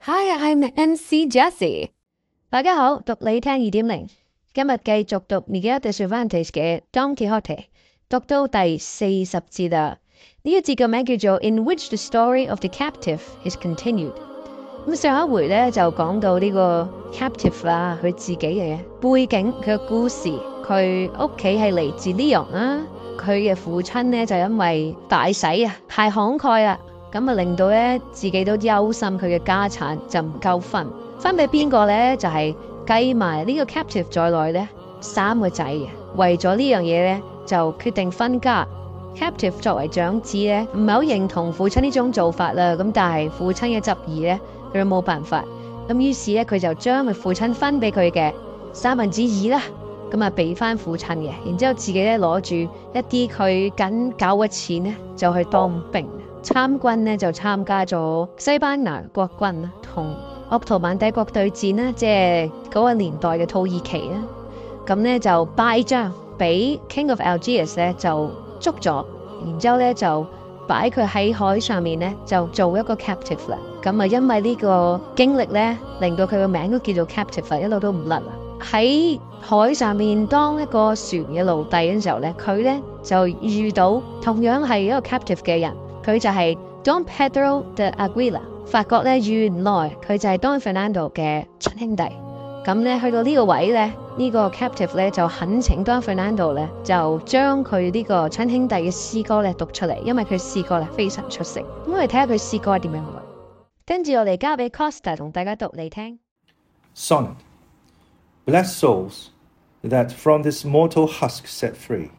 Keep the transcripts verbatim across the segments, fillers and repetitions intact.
Hi, I'm M C Jessie。大家好，讀你聽二點零，今日繼續讀 Miguel de Cervantes 嘅 Don Quixote，讀到第四十節啦。呢一節嘅名叫做 In which the story of the captive is continued。咁上一回咧就講到呢個 captive 啦，佢自己嘅背景，佢嘅故事，佢屋企係嚟自 Leon 啦，佢嘅父親咧就因為大使啊，太慷慨啦。咁啊，令到咧自己都憂心佢嘅家產就唔夠分，分俾邊個咧？就係、是、計埋呢個 captive 在內咧三個仔嘅。為咗呢樣嘢咧，就決定分家。captive 作為長子咧，唔係好認同父親呢種做法啦。咁但係父親嘅執意咧，佢都冇辦法。咁於是咧，佢就將佢父親分俾佢嘅三分之二啦，咁啊俾翻父親嘅。然之後自己咧攞住一啲佢僅夠嘅錢咧，就去當兵。參軍呢就參加咗西班牙國軍啦，同鄂圖曼帝國對戰啦，即係嗰個年代嘅土耳其啦。咁呢就敗仗，俾 King of Algiers 咧就捉咗，然之後咧就擺佢喺海上面咧就做一個 captive 啦。咁啊，因為呢個經歷咧，令到佢個名都叫做 captive 啦，一路都唔甩啦。喺海上面當一個船嘅奴隸嘅時候咧，佢咧就遇到同樣係一個 captive 嘅人。佢就係 Don Pedro de Aguila， 發覺咧原來佢就係 Don Fernando 嘅親兄弟。咁咧去到呢個位咧，呢、這個 captive 咧就懇請 Don Fernando 咧就將佢呢個親兄弟嘅詩歌咧讀出嚟，因為佢詩歌咧非常出色。咁我哋睇下佢詩歌係點樣嘅。跟住我哋交俾 Costa 同大家讀嚟聽。 Sonnet. Blessed souls that from this mortal husk set free,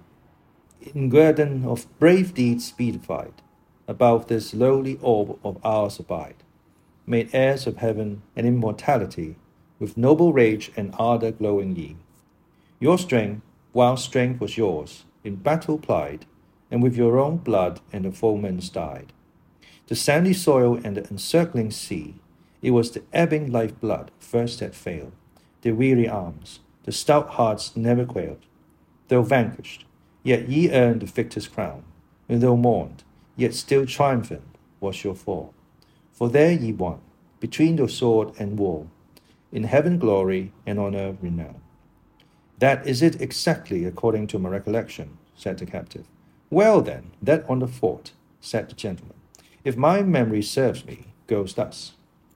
in guerdon of brave deeds beatified,above this lowly orb of ours abide, made heirs of heaven and immortality, with noble rage and ardour glowing ye. Your strength, while strength was yours, in battle plied, and with your own blood and the foeman's died. The sandy soil and the encircling sea, it was the ebbing life-blood first that failed, the weary arms, the stout hearts never quailed. Though vanquished, yet ye earned the victor's crown, and though mourned, yet still triumphant was your fall. For there ye won, between the sword and wall, in heaven glory and on earth renown. That is it exactly according to my recollection, said the captive. Well then, that on the fort, said the gentleman, if my memory serves me, goes thus.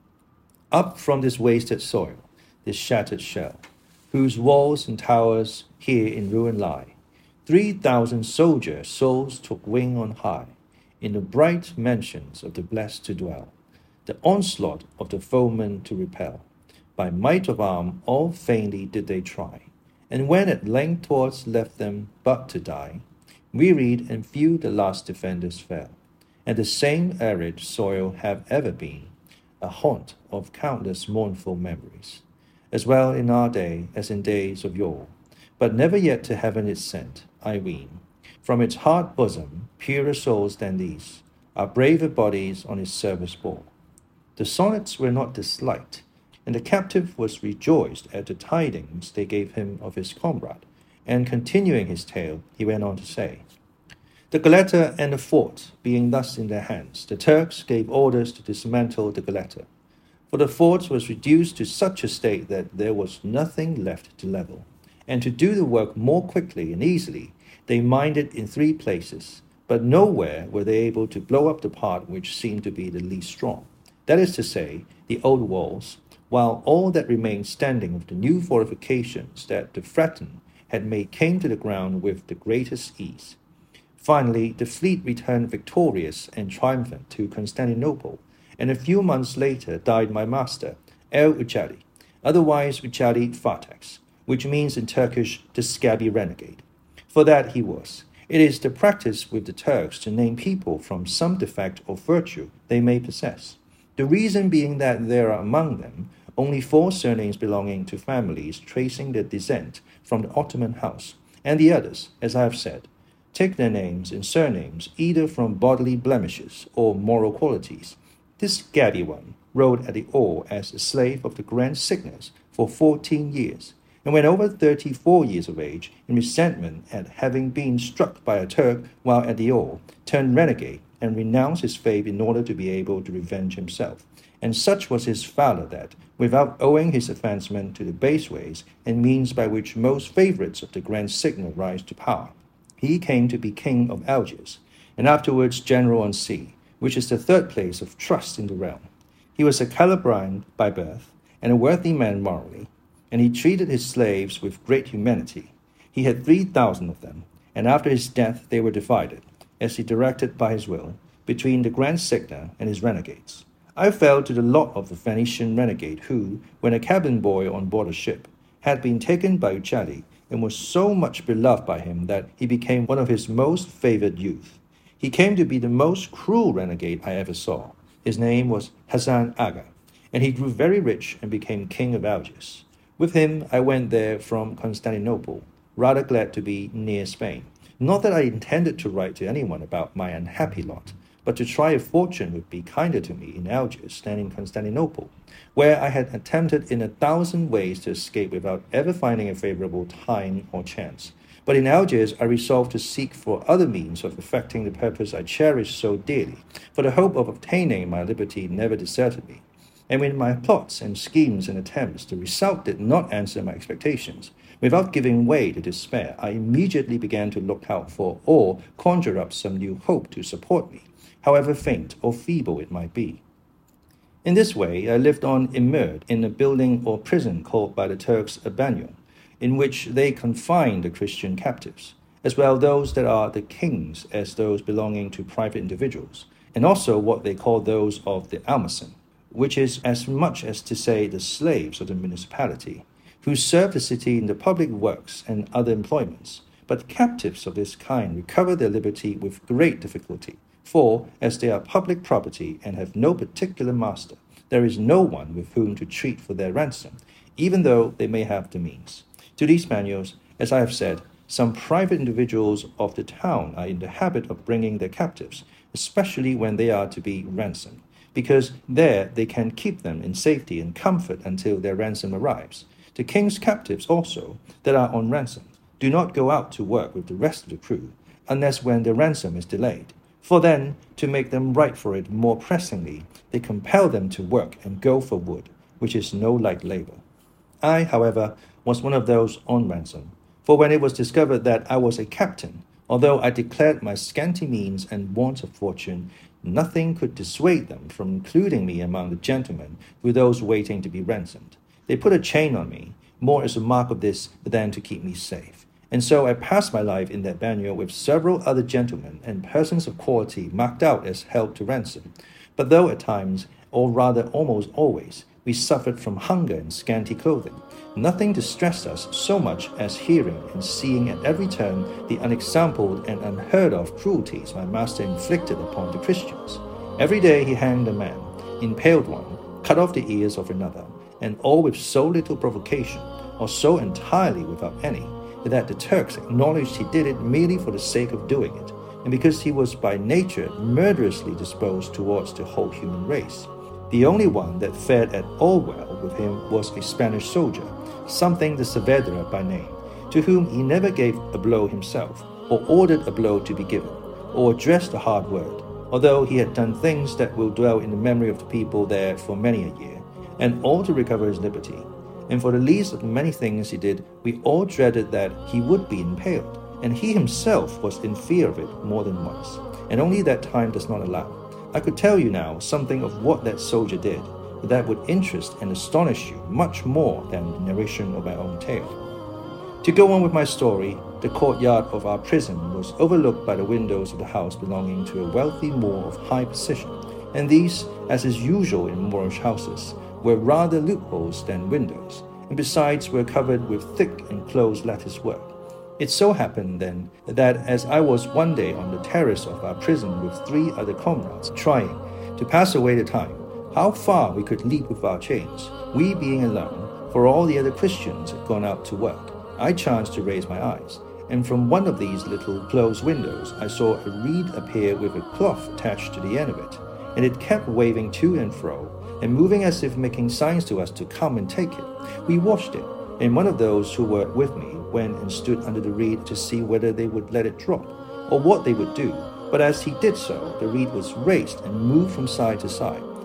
Up from this wasted soil, this shattered shell, whose walls and towers here in ruin lie, three thousand soldier souls took wing on high, in the bright mansions of the blessed to dwell, the onslaught of the foeman to repel. By might of arm all vainly did they try, and when at length 'twas left them but to die, wearied and few the last defenders fell, and the same arid soil have ever been a haunt of countless mournful memories, as well in our day as in days of yore, but never yet to heaven is sent, I ween. From its hard bosom, purer souls than these, are braver bodies on its service bore. The sonnets were not disliked, and the captive was rejoiced at the tidings they gave him of his comrade, and continuing his tale, he went on to say, The Goletta and the fort being thus in their hands, the Turks gave orders to dismantle the Goletta, for the fort was reduced to such a state that there was nothing left to level, and to do the work more quickly and easily, they mined it in three places, but nowhere were they able to blow up the part which seemed to be the least strong, that is to say, the old walls, while all that remained standing of the new fortifications that the threatened had made came to the ground with the greatest ease. Finally, the fleet returned victorious and triumphant to Constantinople, and a few months later died my master, El Ucali, otherwise Ucali Fatex, which means in Turkish the scabby renegade. For that he was. It is the practice with the Turks to name people from some defect or virtue they may possess, the reason being that there are among them only four surnames belonging to families tracing their descent from the Ottoman house, and the others, as I have said, take their names and surnames either from bodily blemishes or moral qualities. This scabby one rode at the oar as a slave of the Grand Cygnus for fourteen years, and when over thirty-four years of age, in resentment at having been struck by a Turk while at the oar, turned renegade and renounced his faith in order to be able to revenge himself, and such was his valor that, without owing his advancement to the base ways and means by which most favorites of the grand signal rise to power, he came to be king of Algiers, and afterwards general on sea, which is the third place of trust in the realm. He was a Calabrian by birth, and a worthy man morally, and he treated his slaves with great humanity. He had three thousand of them, and after his death they were divided, as he directed by his will, between the Grand Signer and his renegades. I fell to the lot of the Venetian renegade who, when a cabin boy on board a ship, had been taken by Uccelli and was so much beloved by him that he became one of his most favored youth. He came to be the most cruel renegade I ever saw. His name was Hassan Aga, and he grew very rich and became king of Algiers. With him I went there from Constantinople, rather glad to be near Spain. Not that I intended to write to anyone about my unhappy lot, but to try if fortune would be kinder to me in Algiers than in Constantinople, where I had attempted in a thousand ways to escape without ever finding a favorable time or chance. But in Algiers I resolved to seek for other means of effecting the purpose I cherished so dearly, for the hope of obtaining my liberty never deserted me. And when my plots and schemes and attempts, the result did not answer my expectations, without giving way to despair, I immediately began to look out for or conjure up some new hope to support me, however faint or feeble it might be. In this way, I lived on immured in a building or prison called by the Turks a banyo, in which they confine the Christian captives, as well those that are the kings as those belonging to private individuals, and also what they call those of the almacen, which is as much as to say the slaves of the municipality, who serve the city in the public works and other employments. But captives of this kind recover their liberty with great difficulty, for, as they are public property and have no particular master, there is no one with whom to treat for their ransom, even though they may have the means. To these manuals, as I have said, some private individuals of the town are in the habit of bringing their captives, especially when they are to be ransomed, because there they can keep them in safety and comfort until their ransom arrives. The king's captives also, that are on ransom, do not go out to work with the rest of the crew, unless when the ransom is delayed. For then, to make them right for it more pressingly, they compel them to work and go for wood, which is no light labor. I, however, was one of those on ransom, for when it was discovered that I was a captain, although I declared my scanty means and want of fortune, nothing could dissuade them from including me among the gentlemen with those waiting to be ransomed. They put a chain on me, more as a mark of this than to keep me safe. And so I passed my life in that banyo with several other gentlemen and persons of quality marked out as held to ransom. But though at times, or rather almost always, we suffered from hunger and scanty clothing, nothing distressed us so much as hearing and seeing at every turn the unexampled and unheard of cruelties my master inflicted upon the Christians. Every day he hanged a man, impaled one, cut off the ears of another, and all with so little provocation, or so entirely without any, that the Turks acknowledged he did it merely for the sake of doing it, and because he was by nature murderously disposed towards the whole human race. The only one that fared at all well with him was a Spanish soldier, something de Saavedra by name, to whom he never gave a blow himself, or ordered a blow to be given, or addressed a hard word, although he had done things that will dwell in the memory of the people there for many a year, and all to recover his liberty. And for the least of the many things he did, we all dreaded that he would be impaled, and he himself was in fear of it more than once, and only that time does not allow. I could tell you now something of what that soldier did, but that would interest and astonish you much more than the narration of my own tale. To go on with my story, the courtyard of our prison was overlooked by the windows of the house belonging to a wealthy Moor of high position, and these, as is usual in Moorish houses, were rather loopholes than windows, and besides were covered with thick and close lattice work. It so happened, then, that as I was one day on the terrace of our prison with three other comrades, trying to pass away the time, how far we could leap with our chains, we being alone, for all the other Christians had gone out to work, I chanced to raise my eyes, and from one of these little closed windows I saw a reed appear with a cloth attached to the end of it, and it kept waving to and fro, and moving as if making signs to us to come and take it. We watched it, and one of those who were with me went and stood under the reed to see whether they would let it drop, or what they would do. But as he did so, the reed was raised and moved from side to side,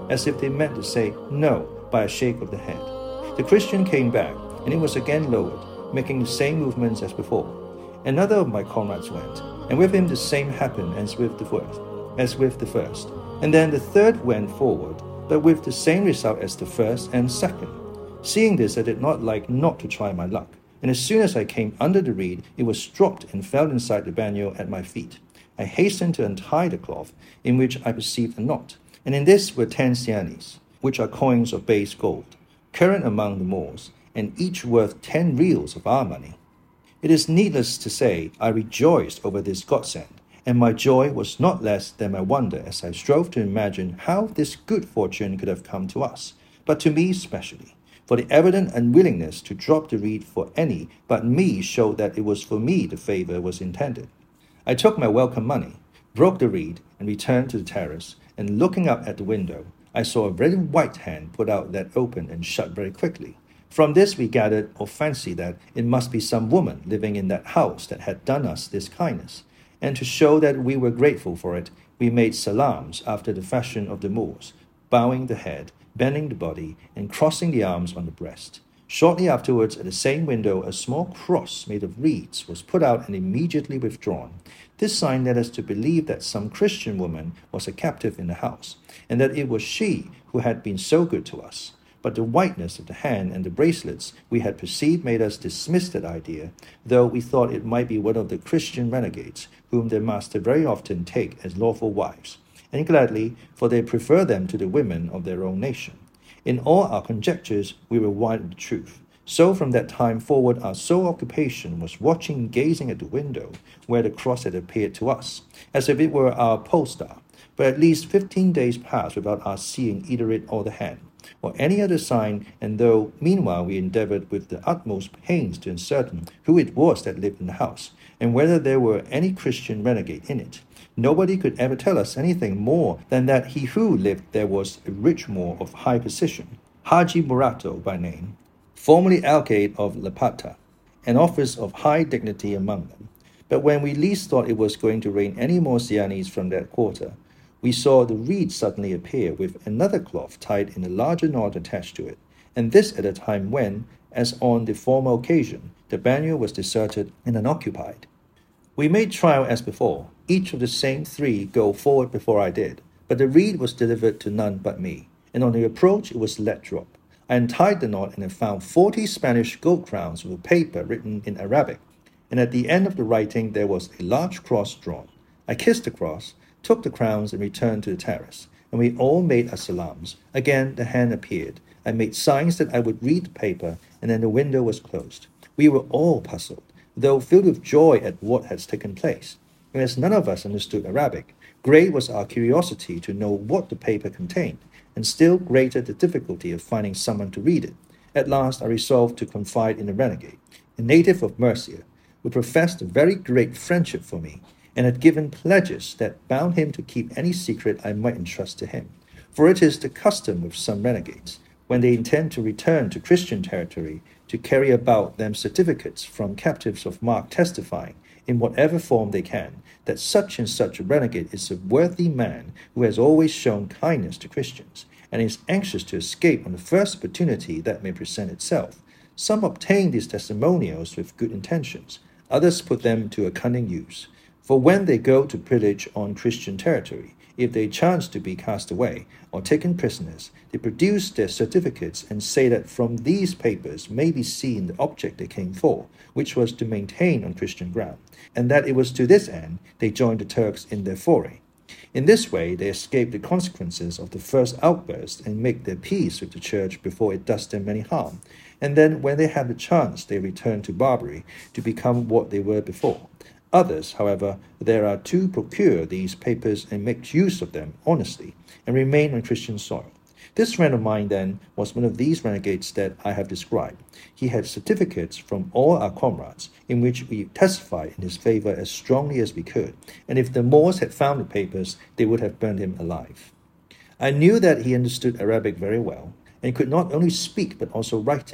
as if they meant to say no by a shake of the head. The Christian came back, and it was again lowered, making the same movements as before. Another of my comrades went, and with him the same happened as with the first, as with the first. And then the third went forward, but with the same result as the first and second. Seeing this, I did not like not to try my luck, and as soon as I came under the reed, it was dropped and fell inside the banyo at my feet. I hastened to untie the cloth, in which I perceived a knot, and in this were ten sianis, which are coins of base gold, current among the Moors, and each worth ten reals of our money. It is needless to say I rejoiced over this godsend, and my joy was not less than my wonder as I strove to imagine how this good fortune could have come to us, but to me specially, for the evident unwillingness to drop the reed for any but me showed that it was for me the favour was intended. I took my welcome money, broke the reed, and returned to the terrace, and looking up at the window, I saw a very white hand put out that opened and shut very quickly. From this we gathered or fancied that it must be some woman living in that house that had done us this kindness, and to show that we were grateful for it, we made salams after the fashion of the Moors, bowing the head, bending the body, and crossing the arms on the breast. Shortly afterwards, at the same window, a small cross made of reeds was put out and immediately withdrawn. This sign led us to believe that some Christian woman was a captive in the house, and that it was she who had been so good to us. But the whiteness of the hand and the bracelets we had perceived made us dismiss that idea, though we thought it might be one of the Christian renegades, whom their master very often take as lawful wives, and gladly, for they prefer them to the women of their own nation. In all our conjectures we were wide of the truth. So from that time forward our sole occupation was watching and gazing at the window where the cross had appeared to us, as if it were our pole star. But at least fifteen days passed without our seeing either it or the hand, or any other sign, and though meanwhile we endeavoured with the utmost pains to ascertain who it was that lived in the house, and whether there were any Christian renegade in it, nobody could ever tell us anything more than that he who lived there was a rich Moor of high position, Haji Murato by name, formerly alcalde of Lapata, an office of high dignity among them. But when we least thought it was going to rain any more sianis from that quarter, we saw the reed suddenly appear with another cloth tied in a larger knot attached to it, and this at a time when, as on the former occasion, the banyo was deserted and unoccupied. We made trial as before, each of the same three go forward before I did, but the reed was delivered to none but me, and on the approach it was let drop. I untied the knot and I found forty Spanish gold crowns with a paper written in Arabic, and at the end of the writing there was a large cross drawn. I kissed the cross, took the crowns and returned to the terrace, and we all made our salams. Again the hand appeared. I made signs that I would read the paper, and then the window was closed. We were all puzzled, though filled with joy at what had taken place. And as none of us understood Arabic, great was our curiosity to know what the paper contained, and still greater the difficulty of finding someone to read it. At last I resolved to confide in a renegade, a native of Murcia, who professed a very great friendship for me, and had given pledges that bound him to keep any secret I might entrust to him. For it is the custom with some renegades, when they intend to return to Christian territory, to carry about them certificates from captives of mark testifying, in whatever form they can, that such and such a renegade is a worthy man who has always shown kindness to Christians, and is anxious to escape on the first opportunity that may present itself. Some obtain these testimonials with good intentions, others put them to a cunning use. For when they go to pillage on Christian territory, if they chance to be cast away or taken prisoners, they produce their certificates and say that from these papers may be seen the object they came for, which was to maintain on Christian ground, and that it was to this end they joined the Turks in their foray. In this way they escape the consequences of the first outburst and make their peace with the Church before it does them any harm, and then when they have the chance they return to Barbary to become what they were before. Others, however, there are to procure these papers and make use of them honestly, and remain on Christian soil. This friend of mine, then, was one of these renegades that I have described. He had certificates from all our comrades, in which we testified in his favour as strongly as we could, and if the Moors had found the papers, they would have burned him alive. I knew that he understood Arabic very well, and could not only speak but also write it.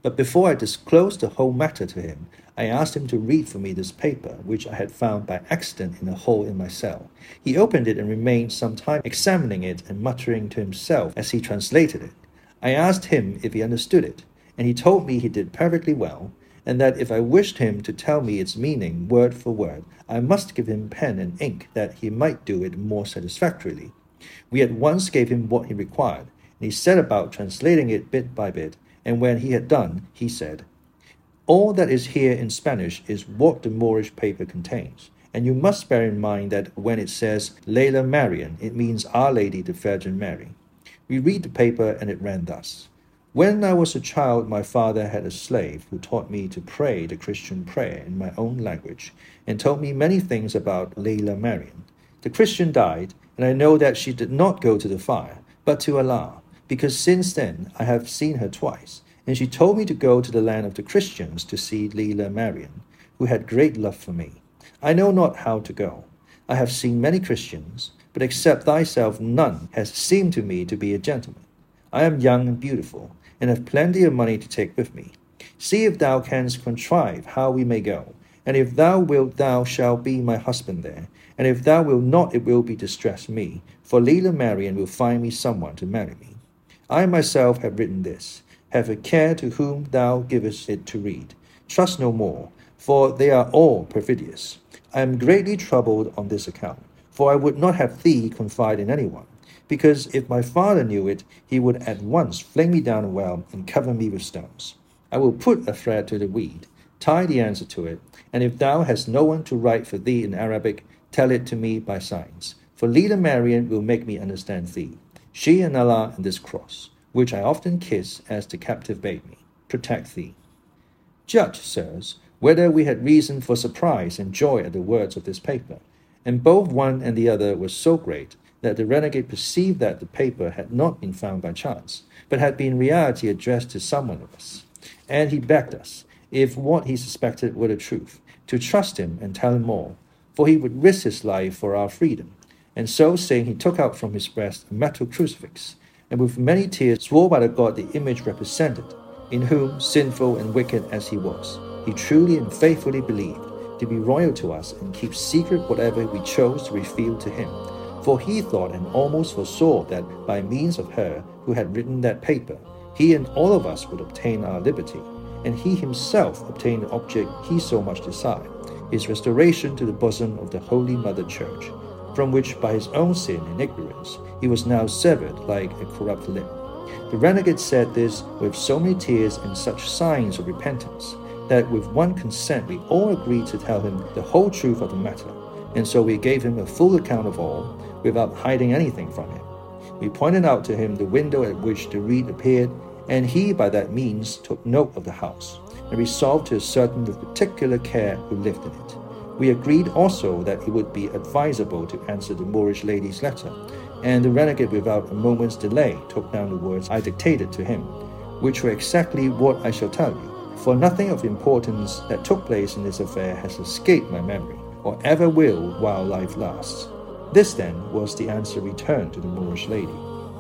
But before I disclosed the whole matter to him, I asked him to read for me this paper, which I had found by accident in a hole in my cell. He opened it and remained some time examining it and muttering to himself as he translated it. I asked him if he understood it, and he told me he did perfectly well, and that if I wished him to tell me its meaning word for word, I must give him pen and ink that he might do it more satisfactorily. We at once gave him what he required, and he set about translating it bit by bit, and when he had done, he said, "All that is here in Spanish is what the Moorish paper contains, and you must bear in mind that when it says Layla Marian, it means Our Lady the Virgin Mary." We read the paper, and it ran thus. "When I was a child, my father had a slave who taught me to pray the Christian prayer in my own language, and told me many things about Layla Marian. The Christian died, and I know that she did not go to the fire, but to Allah, because since then I have seen her twice, and she told me to go to the land of the Christians to see Layla Marian, who had great love for me. I know not how to go. I have seen many Christians, but except thyself none has seemed to me to be a gentleman. I am young and beautiful, and have plenty of money to take with me. See if thou canst contrive how we may go, and if thou wilt thou shalt be my husband there, and if thou wilt not it will be distress me, for Layla Marian will find me someone to marry me. I myself have written this. Have a care to whom thou givest it to read. Trust no more, for they are all perfidious. I am greatly troubled on this account, for I would not have thee confide in anyone, because if my father knew it, he would at once fling me down a well and cover me with stones. I will put a thread to the reed, tie the answer to it, and if thou hast no one to write for thee in Arabic, tell it to me by signs, for Layla Marian will make me understand thee. She and Allah and this cross, which I often kiss as the captive bade me, protect thee." Judge, sirs, whether we had reason for surprise and joy at the words of this paper, and both one and the other were so great that the renegade perceived that the paper had not been found by chance, but had been in reality addressed to someone of us, and he begged us, if what he suspected were the truth, to trust him and tell him all, for he would risk his life for our freedom. And so saying, he took out from his breast a metal crucifix, and with many tears swore by the God the image represented, in whom, sinful and wicked as he was, he truly and faithfully believed, to be royal to us and keep secret whatever we chose to reveal to him. For he thought and almost foresaw that by means of her who had written that paper, he and all of us would obtain our liberty, and he himself obtain the object he so much desired, his restoration to the bosom of the Holy Mother Church, from which by his own sin and ignorance he was now severed like a corrupt limb. The renegade said this with so many tears and such signs of repentance, that with one consent we all agreed to tell him the whole truth of the matter, and so we gave him a full account of all, without hiding anything from him. We pointed out to him the window at which the reed appeared, and he by that means took note of the house, and resolved to ascertain with particular care who lived in it. We agreed also that it would be advisable to answer the Moorish lady's letter, and the renegade without a moment's delay took down the words I dictated to him, which were exactly what I shall tell you, for nothing of importance that took place in this affair has escaped my memory, or ever will while life lasts. This, then, was the answer returned to the Moorish lady.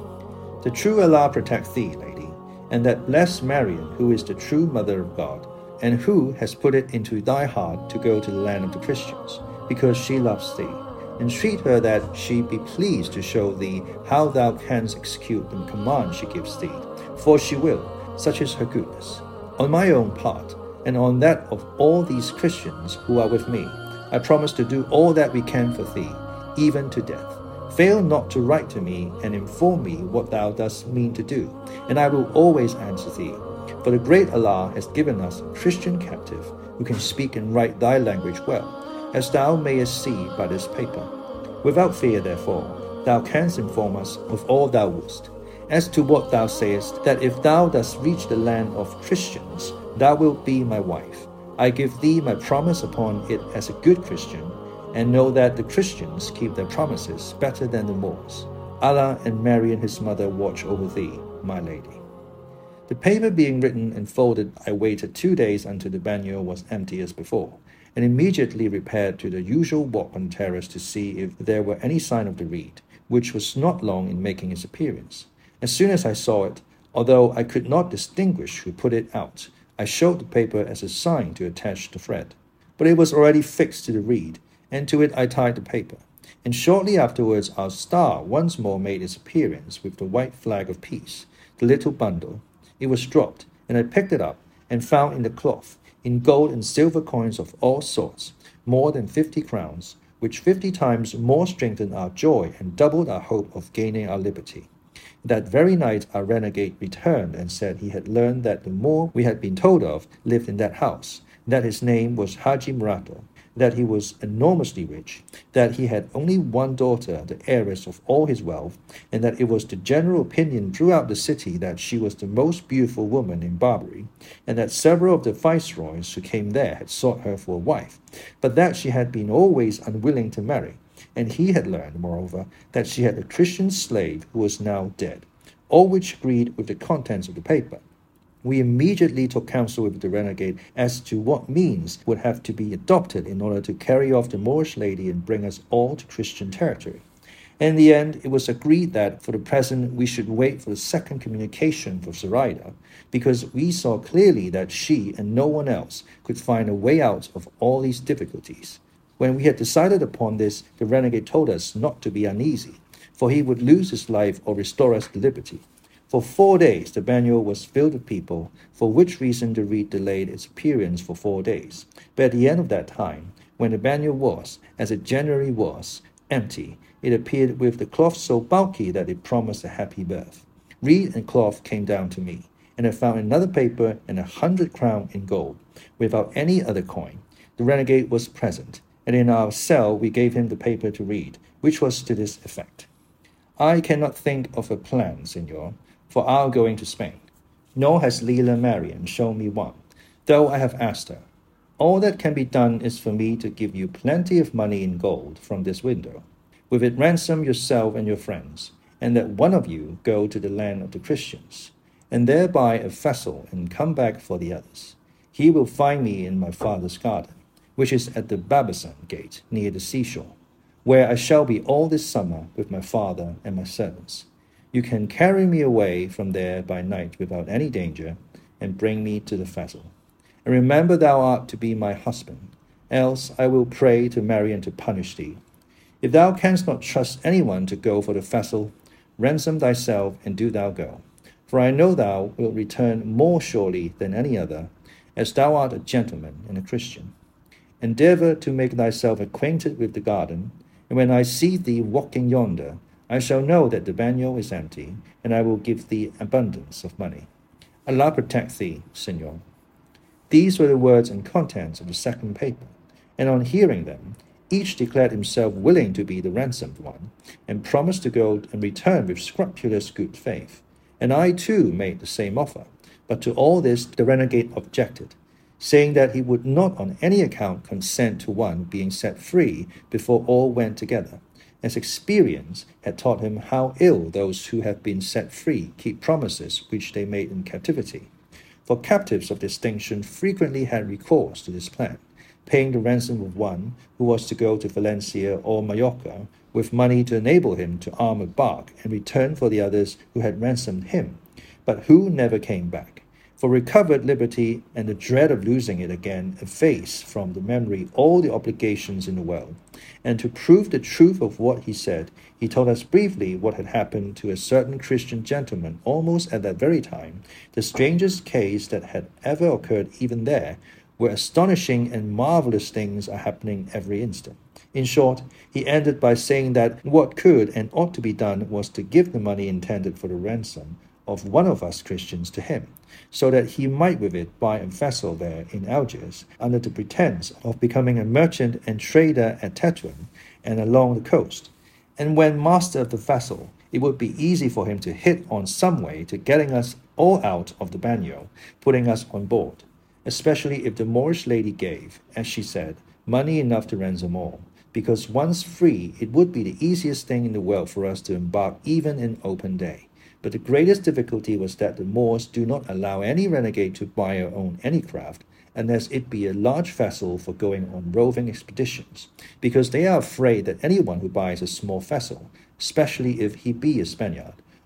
The true Allah protect thee, lady, and that blessed Marian, who is the true mother of God, and who has put it into thy heart to go to the land of the Christians, because she loves thee. Entreat her that she be pleased to show thee how thou canst execute the command she gives thee, for she will, such is her goodness. On my own part, and on that of all these Christians who are with me, I promise to do all that we can for thee, even to death. Fail not to write to me and inform me what thou dost mean to do, and I will always answer thee. For the great Allah has given us a Christian captive who can speak and write thy language well, as thou mayest see by this paper. Without fear, therefore, thou canst inform us of all thou wouldst. As to what thou sayest, that if thou dost reach the land of Christians, thou wilt be my wife, I give thee my promise upon it as a good Christian, and know that the Christians keep their promises better than the Moors. Allah and Mary and his mother watch over thee, my lady. The paper being written and folded, I waited two days until the bagnio was empty as before, and immediately repaired to the usual walk on terrace to see if there were any sign of the reed, which was not long in making its appearance. As soon as I saw it, Although I could not distinguish who put it out, I showed the paper as a sign to attach the thread. But it was already fixed to the reed, and to it I tied the paper. And shortly afterwards our star once more made its appearance with the white flag of peace, the little bundle. It was dropped, and I picked it up, and found in the cloth, in gold and silver coins of all sorts, more than fifty crowns, which fifty times more strengthened our joy and doubled our hope of gaining our liberty. That very night our renegade returned and said he had learned that the Moor we had been told of lived in that house, that his name was Haji Murato, that he was enormously rich, that he had only one daughter, the heiress of all his wealth, and that it was the general opinion throughout the city that she was the most beautiful woman in Barbary, and that several of the viceroys who came there had sought her for a wife, but that she had been always unwilling to marry, and he had learned, moreover, that she had a Christian slave who was now dead, all which agreed with the contents of the paper. We immediately took counsel with the renegade as to what means would have to be adopted in order to carry off the Moorish lady and bring us all to Christian territory. In the end, it was agreed that for the present we should wait for the second communication from Zoraida, because we saw clearly that she and no one else could find a way out of all these difficulties. When we had decided upon this, the renegade told us not to be uneasy, for he would lose his life or restore us to liberty. For four days the bagnio was filled with people, for which reason the reed delayed its appearance for four days. But at the end of that time, when the bagnio was, as it generally was, empty, it appeared with the cloth so bulky that it promised a happy birth. Reed and cloth came down to me, and I found another paper and a hundred crown in gold, without any other coin. The renegade was present, and in our cell we gave him the paper to read, which was to this effect. I cannot think of a plan, Senor, for our going to Spain, nor has Leila Marian shown me one, though I have asked her. All that can be done is for me to give you plenty of money in gold from this window. With it ransom yourself and your friends, and let one of you go to the land of the Christians, and there buy a vessel and come back for the others. He will find me in my father's garden, which is at the Babasan gate near the seashore, where I shall be all this summer with my father and my servants. You can carry me away from there by night without any danger, and bring me to the vessel. And remember thou art to be my husband, else I will pray to Marian to punish thee. If thou canst not trust anyone to go for the vessel, ransom thyself and do thou go. For I know thou wilt return more surely than any other, as thou art a gentleman and a Christian. Endeavour to make thyself acquainted with the garden, and when I see thee walking yonder, I shall know that the bagnio is empty, and I will give thee abundance of money. Allah protect thee, Senor. These were the words and contents of the second paper, and on hearing them, each declared himself willing to be the ransomed one, and promised to go and return with scrupulous good faith. And I too made the same offer, but to all this the renegade objected, saying that he would not on any account consent to one being set free before all went together, as experience had taught him how ill those who have been set free keep promises which they made in captivity. For captives of distinction frequently had recourse to this plan, paying the ransom of one who was to go to Valencia or Majorca with money to enable him to arm a bark and return for the others who had ransomed him, but who never came back. For recovered liberty and the dread of losing it again effaced from the memory all the obligations in the world. And to prove the truth of what he said, he told us briefly what had happened to a certain Christian gentleman almost at that very time, the strangest case that had ever occurred even there, where astonishing and marvelous things are happening every instant. In short, he ended by saying that what could and ought to be done was to give the money intended for the ransom of one of us Christians to him, so that he might with it buy a vessel there in Algiers, under the pretense of becoming a merchant and trader at Tetuan and along the coast. And when master of the vessel, it would be easy for him to hit on some way to getting us all out of the bagnio, putting us on board, especially if the Moorish lady gave, as she said, money enough to ransom all, because once free, it would be the easiest thing in the world for us to embark even in open day. But the greatest difficulty was that the Moors do not allow any renegade to buy or own any craft, unless it be a large vessel for going on roving expeditions, because they are afraid that anyone who buys a small vessel, especially if he be a Spaniard,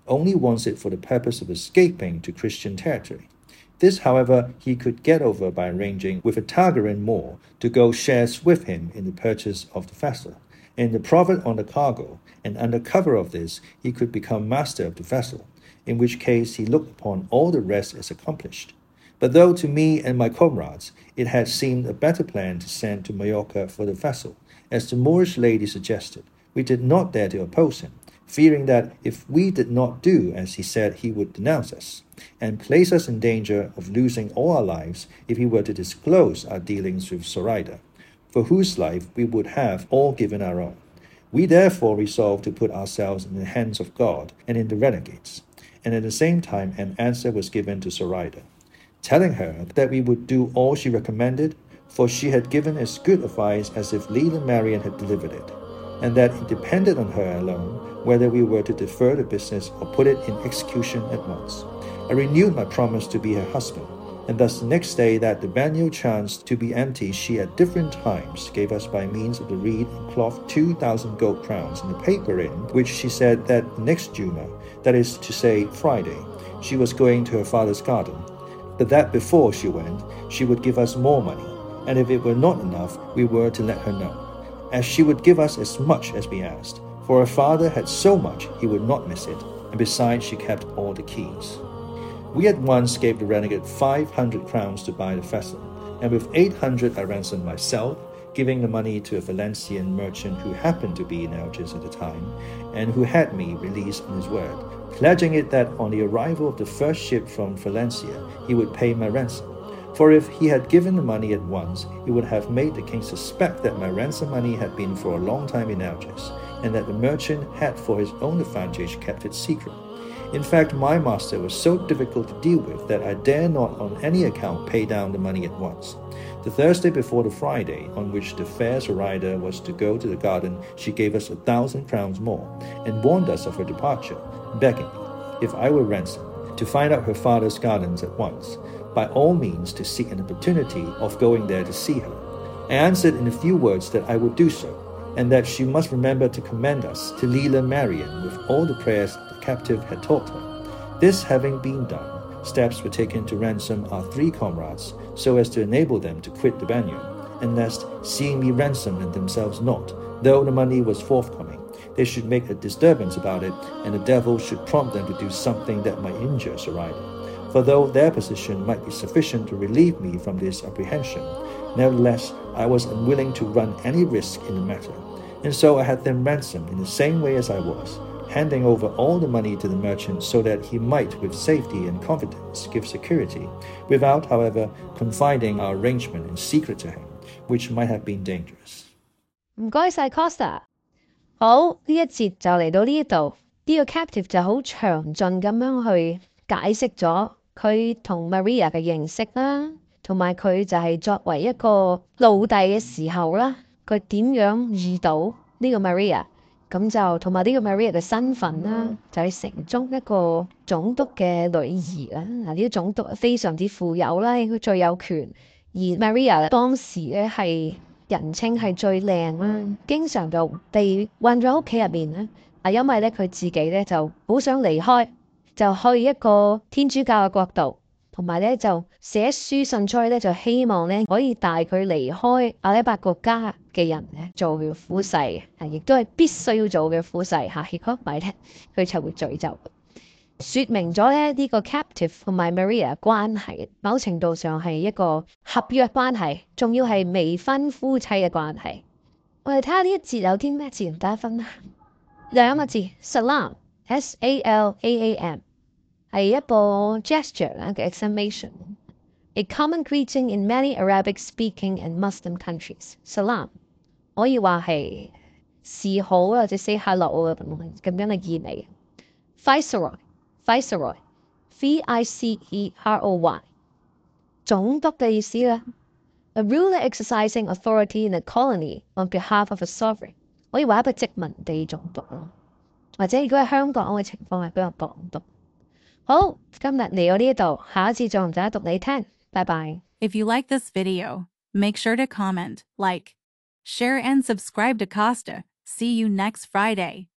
only wants it for the purpose of escaping to Christian territory. This, however, he could get over by arranging with a Tagarin Moor to go shares with him in the purchase of the vessel, and the profit on the cargo, and under cover of this he could become master of the vessel, in which case he looked upon all the rest as accomplished. But though to me and my comrades it had seemed a better plan to send to Majorca for the vessel, as the Moorish lady suggested, we did not dare to oppose him, fearing that if we did not do as he said, he would denounce us, and place us in danger of losing all our lives if he were to disclose our dealings with Zoraida, for whose life we would have all given our own. We therefore resolved to put ourselves in the hands of God and in the renegades, and at the same time an answer was given to Zoraida, telling her that we would do all she recommended, for she had given as good advice as if Leland Marian had delivered it, and that it depended on her alone whether we were to defer the business or put it in execution at once. I renewed my promise to be her husband, and thus the next day that the bagnio chanced to be empty, she at different times gave us by means of the reed and cloth two thousand gold crowns in the paper in which she said that next Juma, that is to say Friday, she was going to her father's garden, but that before she went she would give us more money, and if it were not enough we were to let her know, as she would give us as much as we asked, for her father had so much he would not miss it, and besides she kept all the keys. We at once gave the renegade five hundred crowns to buy the vessel, and with eight hundred I ransomed myself, giving the money to a Valencian merchant who happened to be in Algiers at the time, and who had me released on his word, pledging it that on the arrival of the first ship from Valencia he would pay my ransom. For if he had given the money at once, he would have made the king suspect that my ransom money had been for a long time in Algiers, and that the merchant had for his own advantage kept it secret. In fact, my master was so difficult to deal with that I dare not on any account pay down the money at once. The Thursday before the Friday, on which the fair Zoraida was to go to the garden, she gave us a thousand crowns more, and warned us of her departure, begging me, if I were ransomed, to find out her father's gardens at once, by all means to seek an opportunity of going there to see her. I answered in a few words that I would do so, and that she must remember to commend us to Leland Marian with all the prayers the captive had taught her. This having been done, steps were taken to ransom our three comrades, so as to enable them to quit the bagnio, and lest, seeing me ransomed and themselves not, though the money was forthcoming, they should make a disturbance about it, and the devil should prompt them to do something that might injure Zoraida. For though their position might be sufficient to relieve me from this apprehension, nevertheless I was unwilling to run any risk in the matter, and so I had them ransomed in the same way as I was, handing over all the money to the merchant so that he might with safety and confidence give security, without, however, confiding our arrangement in secret to him, which might have been dangerous. 唔該晒 Costa。好，呢一節就嚟到呢一度，呢、這個 captive 就好詳盡咁樣去解釋咗佢同 Maria 嘅認識啦，同埋佢就係作為一個奴隸嘅時候啦，佢點樣遇到呢個 Maria， 咁就同埋呢個 Maria 嘅身份啦，就係城中一個總督嘅女兒啦。嗱，呢個總督非常之富有啦，應該最有權，而 Maria 當時咧係人稱係最靚啦，經常就被韞咗屋企入面咧，啊，因為咧佢自己咧就好想離開。就去一個天主教嘅國度，同埋咧就寫書信出去咧，就希望咧可以帶佢離開阿拉伯國家嘅人咧做佢夫婿，啊，亦都係必須要做嘅夫婿嚇。如果唔係咧，佢就會詛咒。説明咗咧呢個 captive 同埋 Maria 關係，某程度上係一個合約關係，仲要係未婚夫妻嘅關係。我哋睇下呢一節有啲咩字同大家分享。兩個字 ，salam，S A L A A M。係一個 gesture 啦嘅 exclamation，a common greeting in many Arabic-speaking and Muslim countries。Salam 可以話係示好或者 say hello 咁樣嘅意味。Viceroy，Viceroy，V I C E R O Y， 總督嘅意思啦。A ruler exercising authority in a colony on behalf of a sovereign， 可以話一個殖民地總督咯，或者如果係香港嘅情況係比較港督。好，今日嚟到呢度，下一次再同大家讀你聽，拜拜。 If you like this video, make sure to comment, like, share and subscribe to Costa. See you next Friday.